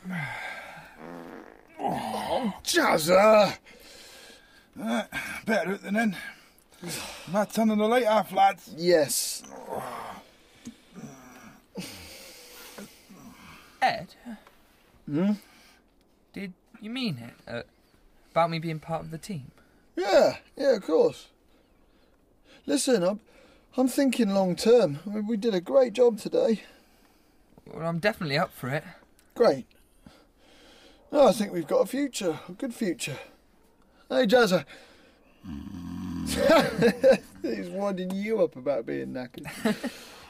Oh, Jazza! Better than then. My turn on the late half, lads. Yes. Ed? Hmm? Did you mean it? About me being part of the team? Yeah, of course. Listen, I'm thinking long term. I mean, we did a great job today. Well, I'm definitely up for it. Great. No, I think we've got a future, a good future. Hey, Jazza. He's winding you up about being knackered.